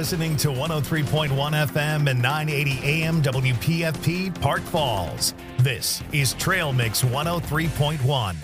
listening to 103.1 FM and 980 AM WPFP Park Falls. This is Trail Mix 103.1.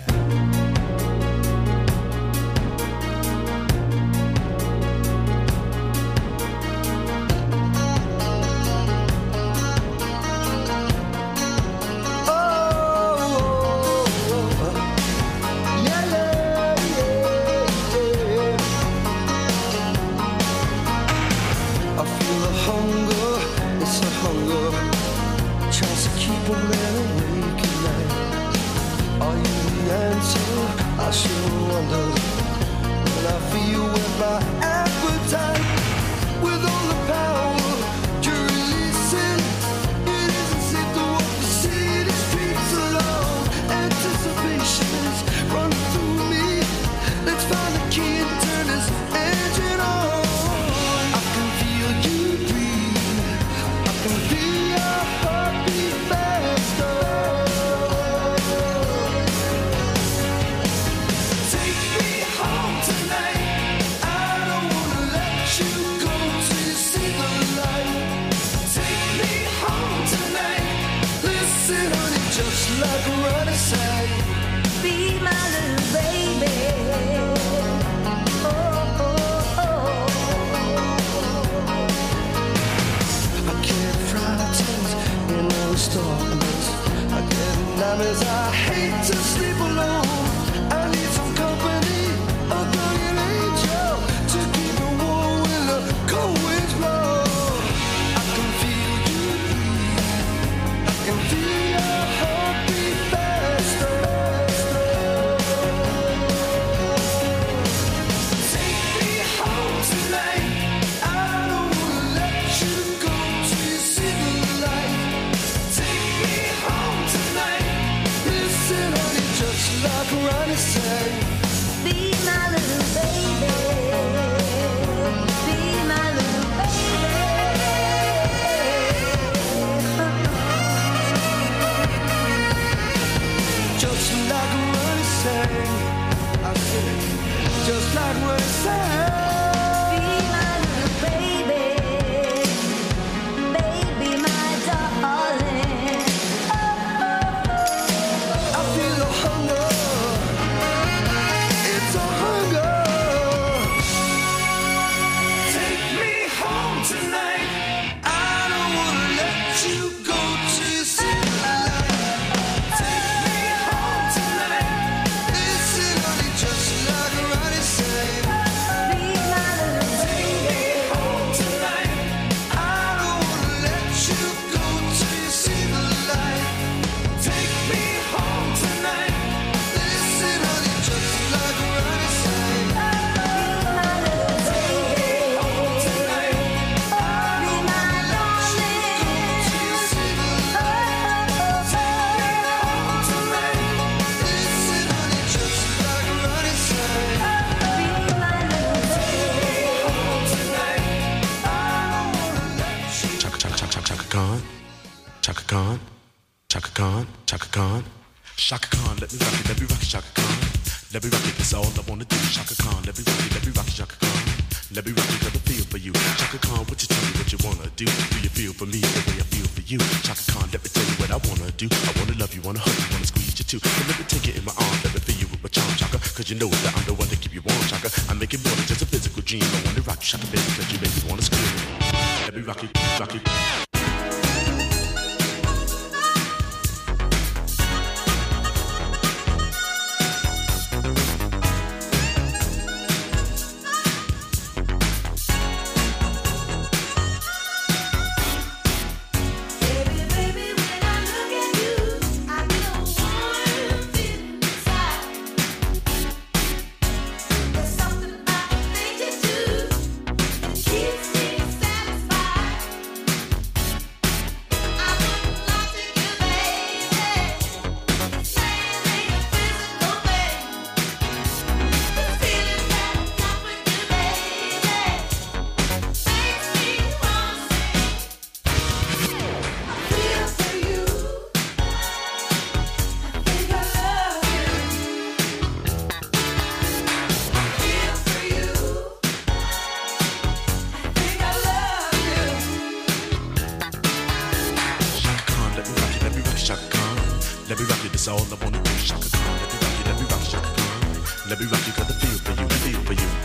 all I wanna do. Shaka Khan, let me rock you, Shaka Khan. Let me rock you, got the feel for you, feel for you.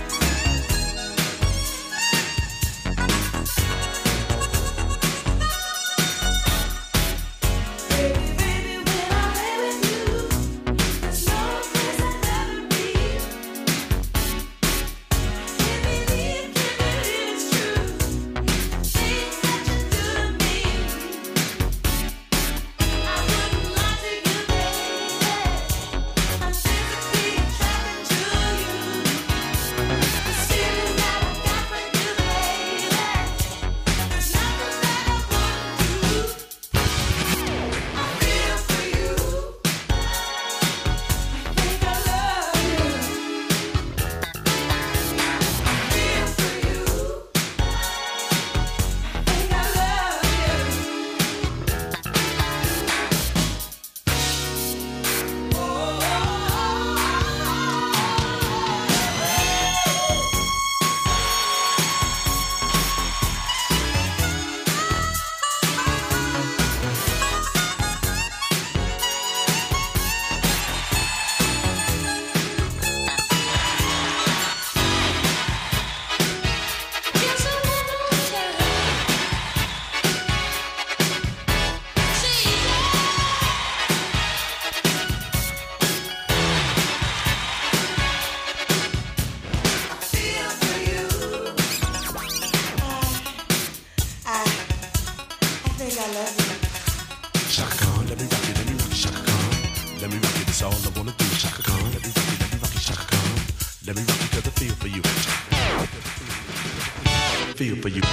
Feel for you.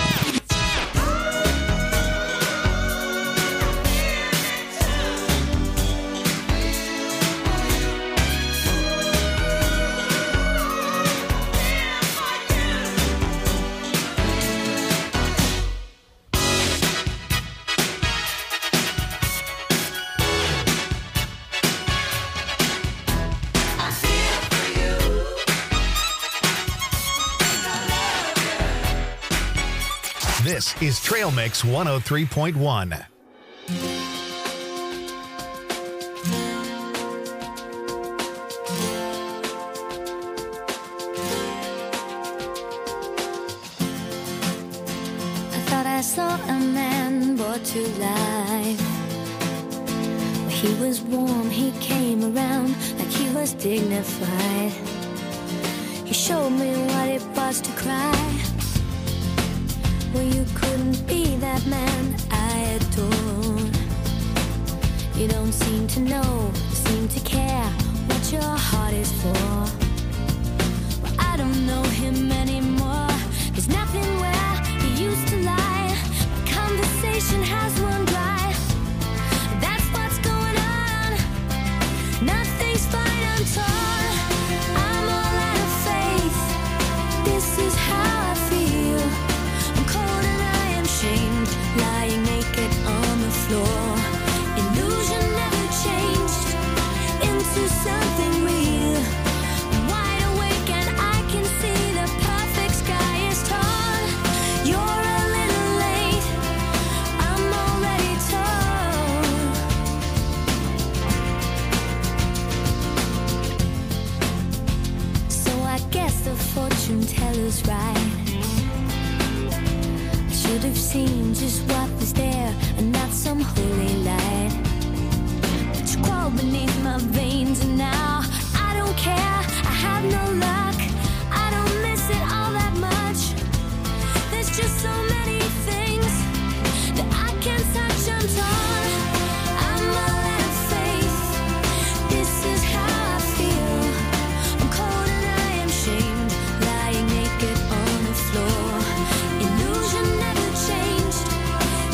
This is Trail Mix 103.1. I thought I saw a man brought to life. He was warm, he came around like he was dignified. He showed me what it was to cry. Well, you couldn't be that man I adore. You don't seem to know, seem to care what your heart is for. Well, I don't know him anymore. There's nothing where he used to lie. My conversation has run dry. That's what's going on. Nothing's fine, I'm torn. I'm all out of faith. This is how I feel. Lying naked on the floor. Illusion never changed into something real. I'm wide awake and I can see the perfect sky is tall. You're a little late, I'm already told. So I guess the fortune teller's right. Should have seen just what was there and not some holy light. But you crawled beneath my veins and now I don't care. I have no luck. I don't miss it all that much. There's just so many things that I can't touch. I'm torn. I'm all out of faith. This is how I feel. I'm cold and I am shamed, lying naked on the floor. Illusion never changed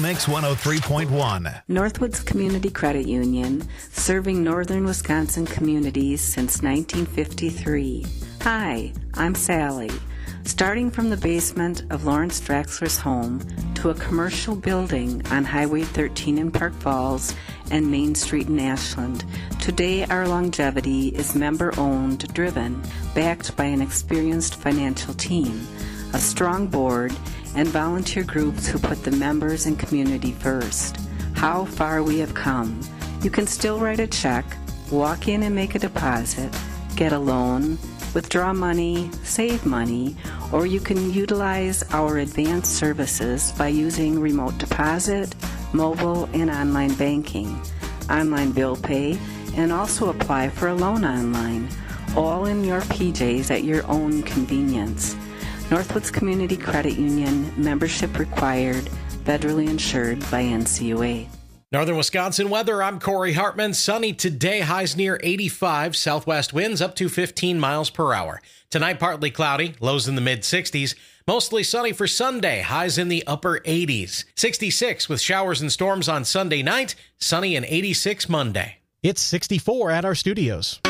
Mix 103.1. Northwoods Community Credit Union, serving northern Wisconsin communities since 1953. Hi, I'm Sally. Starting from the basement of Lawrence Draxler's home to a commercial building on Highway 13 in Park Falls and Main Street in Ashland, today our longevity is member-owned, driven, backed by an experienced financial team, a strong board, and volunteer groups who put the members and community first. How far we have come. You can still write a check, walk in and make a deposit, get a loan, withdraw money, save money, or you can utilize our advanced services by using remote deposit, mobile, and online banking, online bill pay, and also apply for a loan online, all in your PJs at your own convenience. Northwoods Community Credit Union, membership required, federally insured by NCUA. Northern Wisconsin weather, I'm Corey Hartman. Sunny today, highs near 85, southwest winds up to 15 miles per hour. Tonight, partly cloudy, lows in the mid-60s. Mostly sunny for Sunday, highs in the upper 80s. 66 with showers and storms on Sunday night, sunny and 86 Monday. It's 64 at our studios.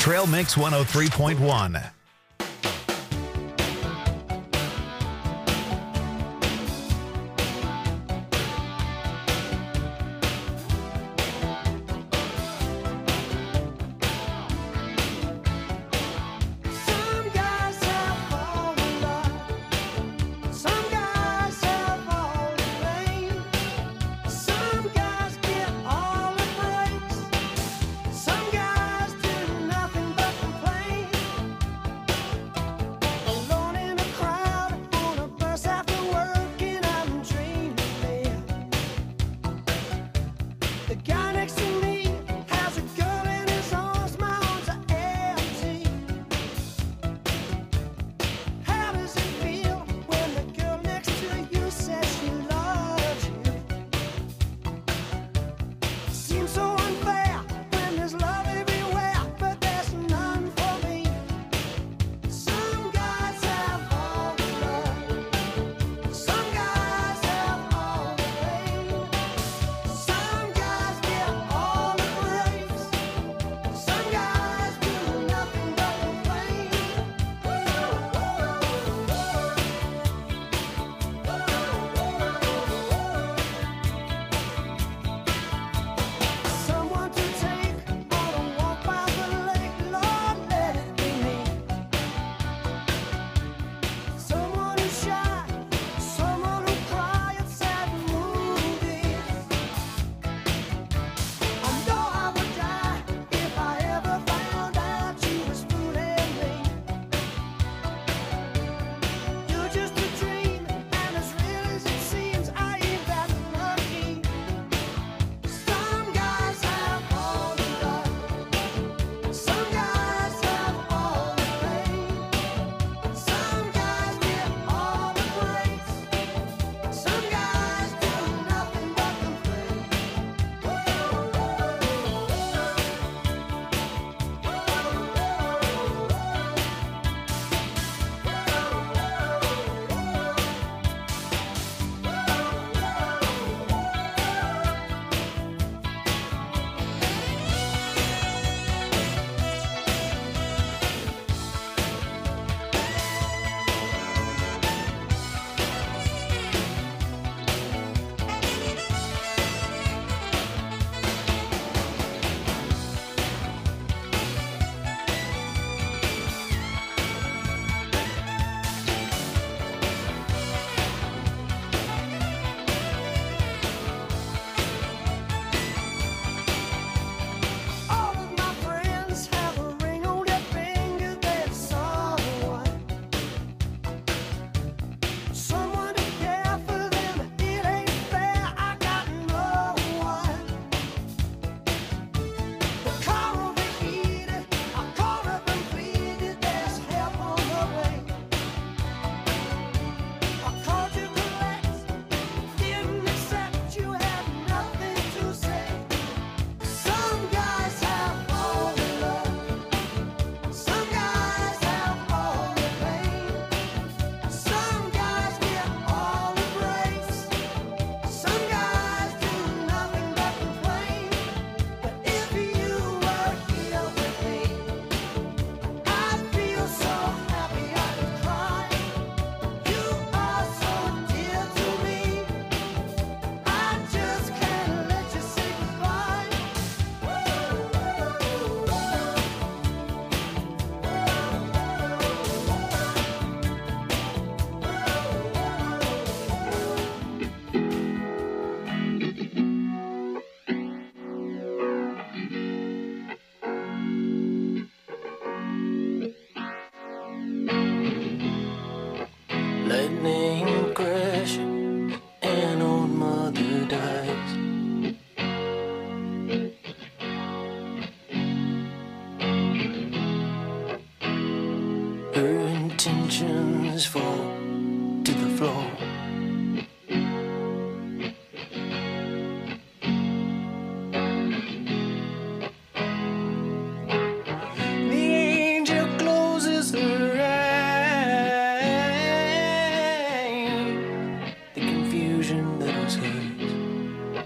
Trail Mix 103.1.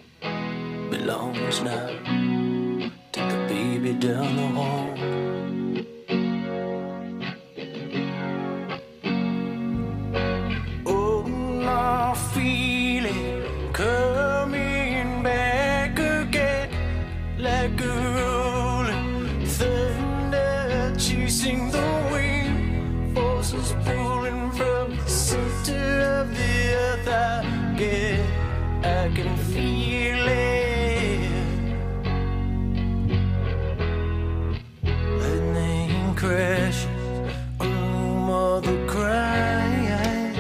belongs now to the baby down the hall. chasing the wind, forces pulling from the center of the earth. I can feel it. Lightning crashes on mother cries.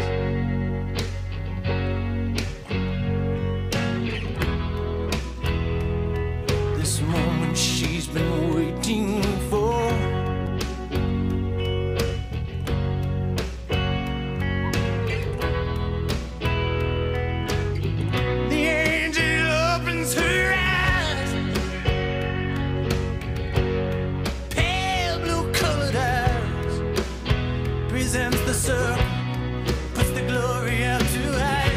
This moment she's been waiting for. The angel opens her eyes, pale blue colored eyes, presents the circle, puts the glory out to hide.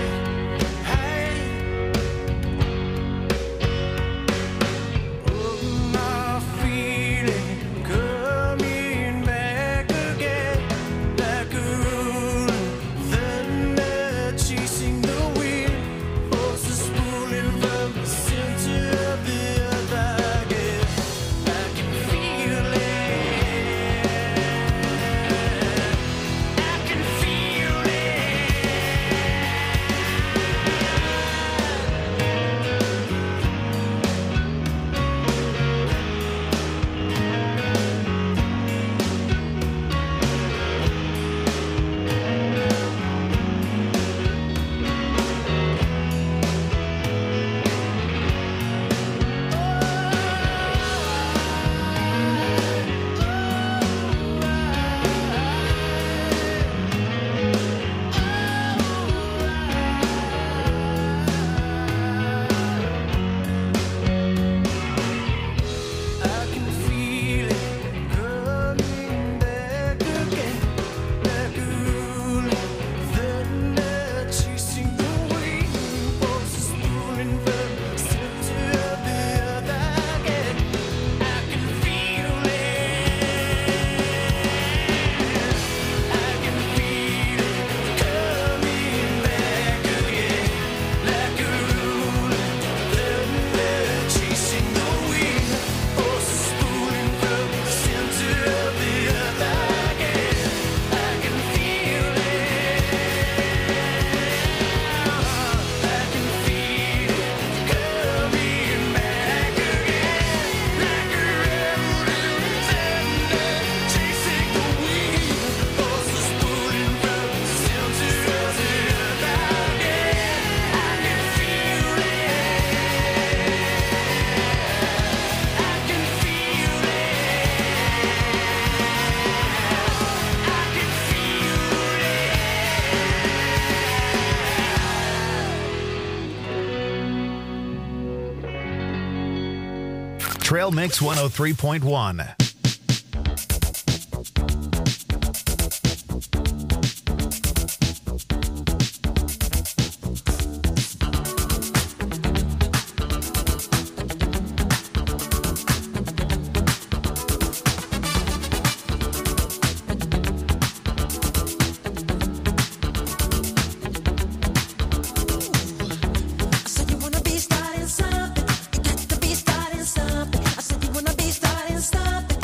Oh, my feeling coming back again, like a rolling thunder chasing the wind, forces pulling from the center of the earth. I can feel it. I can feel it. I can feel it coming back again, like a rolling thunder chasing the wind, forces pulling from the center of the earth. I can feel it. I can feel it coming back again, like a rolling thunder chasing the wind, forces pulling from the center of the earth. I can feel it. I can feel it coming back again, like a rolling thunder chasing the wind, forces pulling from the center of the earth. I can feel it. I can feel it. I can Trail Mix 103.1. I said you wanna be starting something. You got to be starting something. I said you wanna be starting something.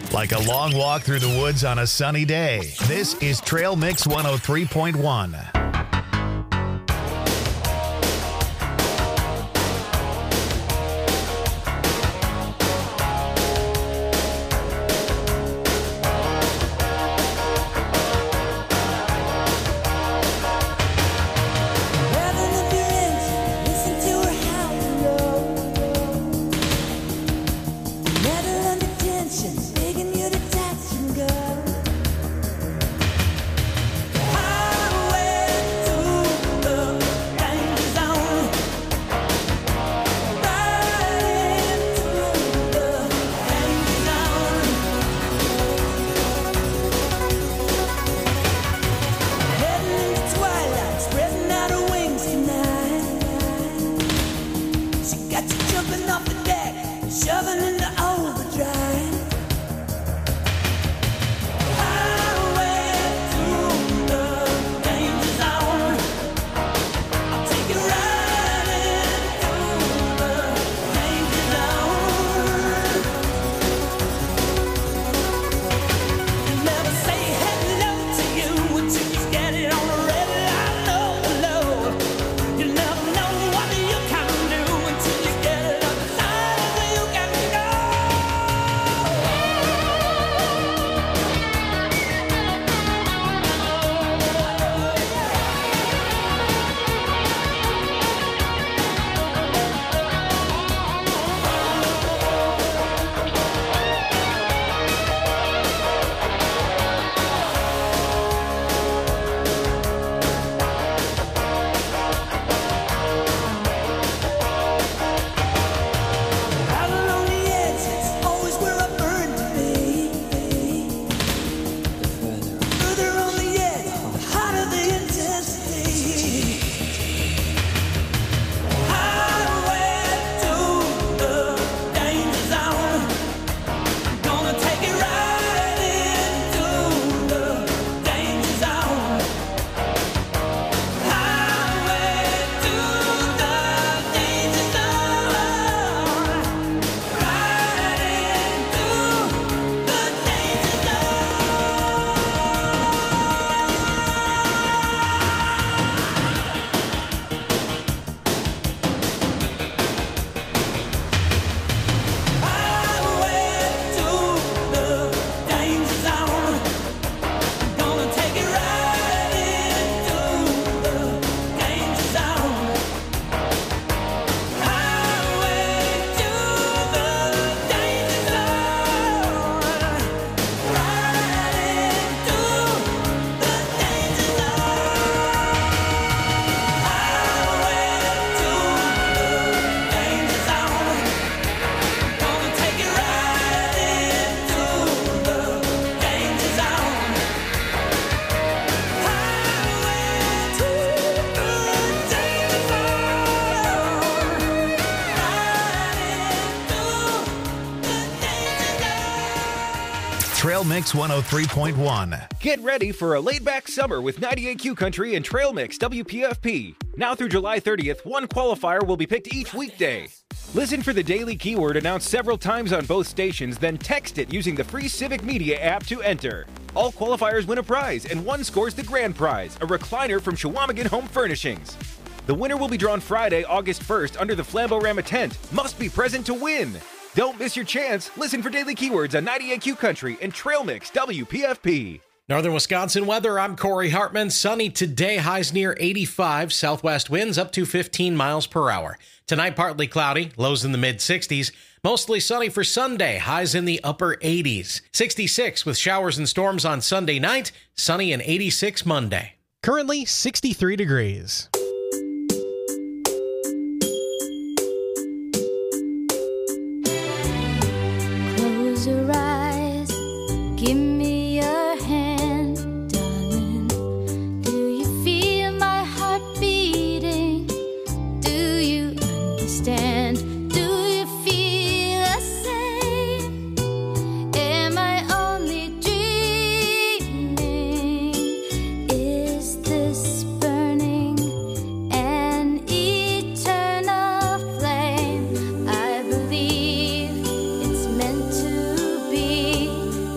Like a long walk through the woods on a sunny day. This is Trail Mix 103.1. Trail Mix 103.1. Get ready for a laid-back summer with 98Q Country and Trail Mix WPFP. Now through July 30th, one qualifier will be picked each weekday. Listen for the daily keyword announced several times on both stations, then text it using the free Civic Media app to enter. All qualifiers win a prize, and one scores the grand prize, a recliner from Shawamigan Home Furnishings. The winner will be drawn Friday, August 1st under the Flambeau-Rama tent. Must be present to win. Don't miss your chance. Listen for daily keywords on 98Q Country and Trail Mix WPFP. Northern Wisconsin weather, I'm Corey Hartman. Sunny today, highs near 85, southwest winds up to 15 miles per hour. Tonight, partly cloudy, lows in the mid-60s. Mostly sunny for Sunday, highs in the upper 80s. 66 with showers and storms on Sunday night, sunny and 86 Monday. Currently 63 degrees. Close your eyes, give me your hand, darling. Do you feel my heart beating? Do you understand? Do you feel the same? Am I only dreaming? Is this burning an eternal flame? I believe it's meant to be.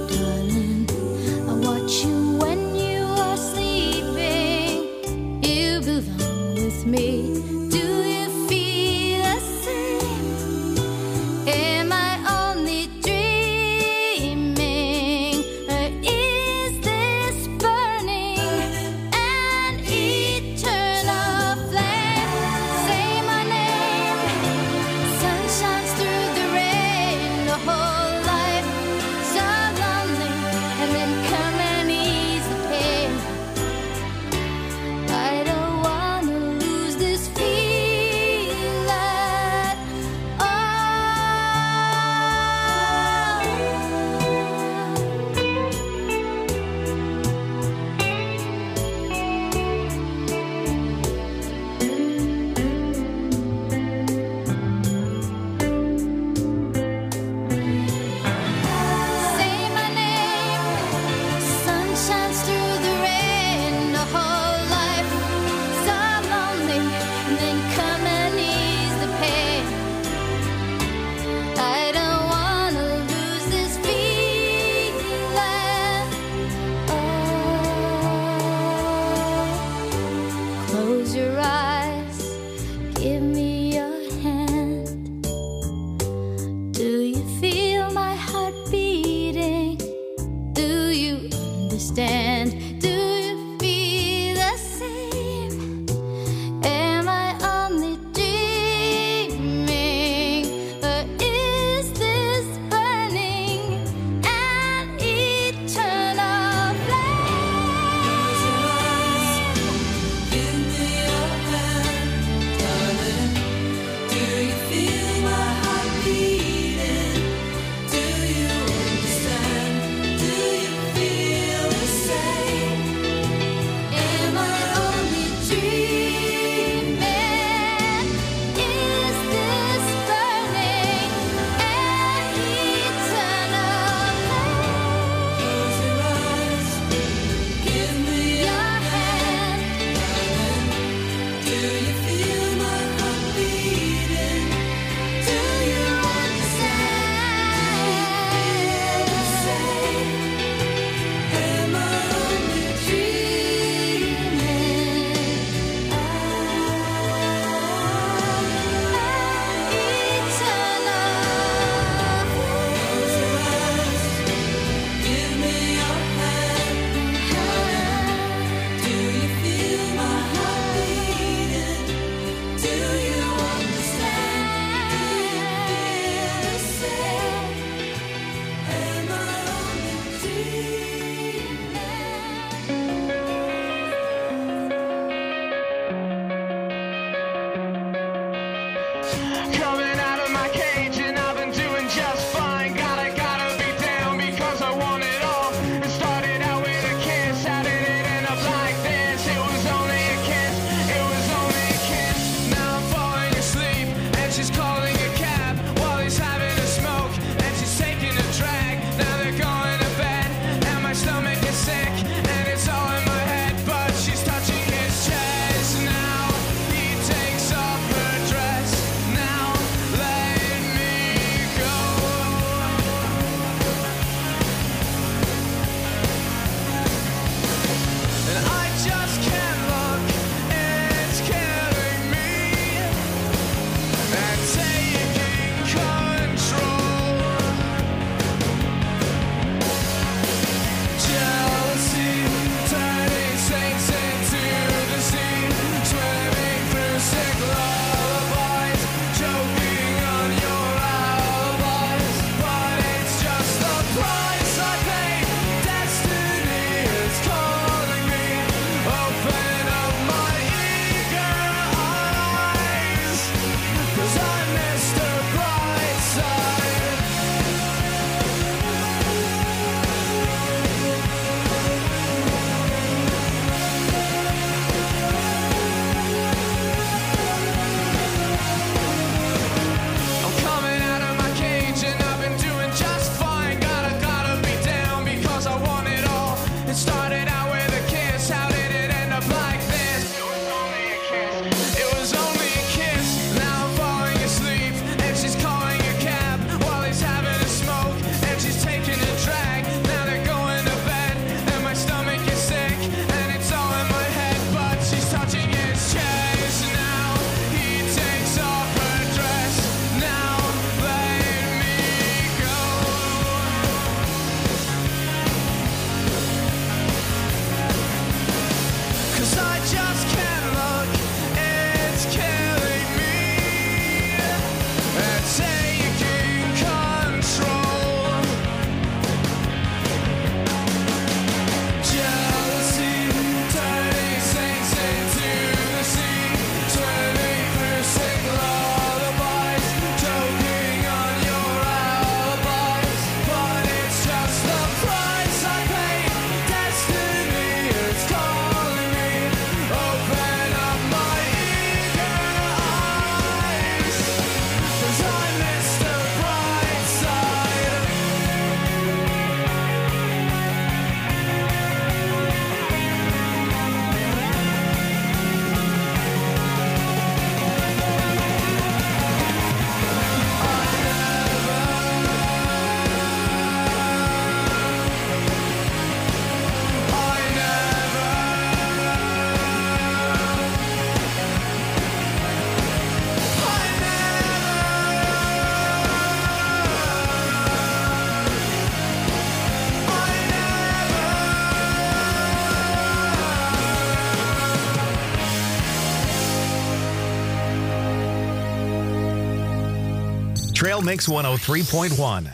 Trail Mix 103.1.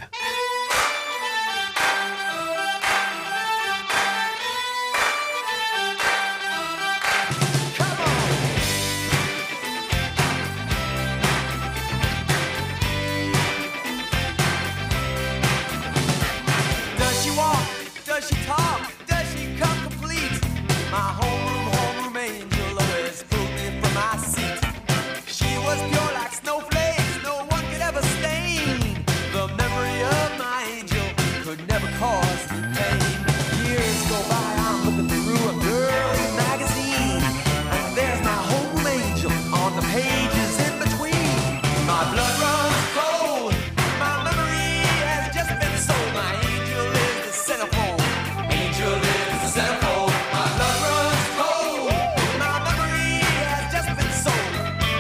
Does she walk? Does she talk? Does she come complete? My homeroom angel always pulled me from my seat. She was pure like snowflakes, no one could ever stain. The memory of my angel could never cause me pain. Years go by, I'm looking through a girly magazine, and there's my homeroom angel on the pages in between. My blood runs cold, my memory has just been sold. My angel is the centerfold. Angel is the centerfold. My blood runs cold. My memory has just been sold.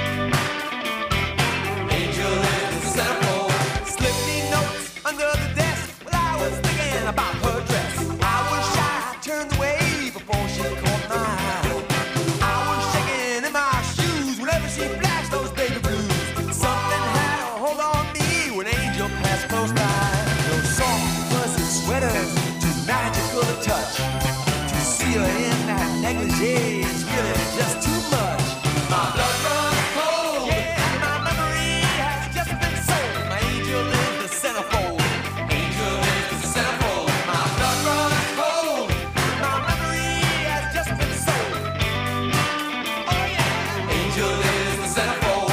Angel is the centerfold. Slipped me notes under the desk while I was thinking about her dress. I was shy, turned away before she caught my eye. I was shaking in my shoes whenever she flashed those baby blues. Something had a hold on me when Angel passed close by. Those soft, fuzzy sweaters, too magical to touch. To see her in that negligee is really just too much. My blood runs cold. Yeah, my memory has just been sold. My angel is the centerfold. Angel is the centerfold. My blood runs cold. My memory has just been sold. Oh yeah. Angel is the centerfold.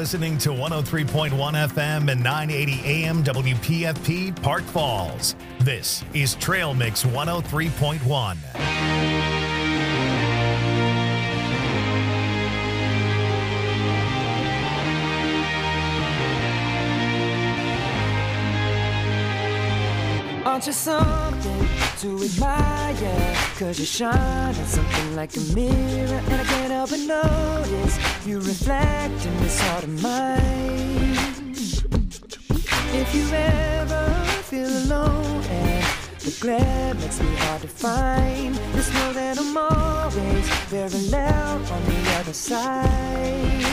listening to 103.1 FM and 980 AM WPFP Park Falls. This is Trail Mix 103.1. Aren't you something to admire? 'Cause you shine on something like a mirror, and I can't help but notice you reflect in this heart of mine. If you ever feel alone and the glare makes me hard to find, just know that I'm always very loud on the other side.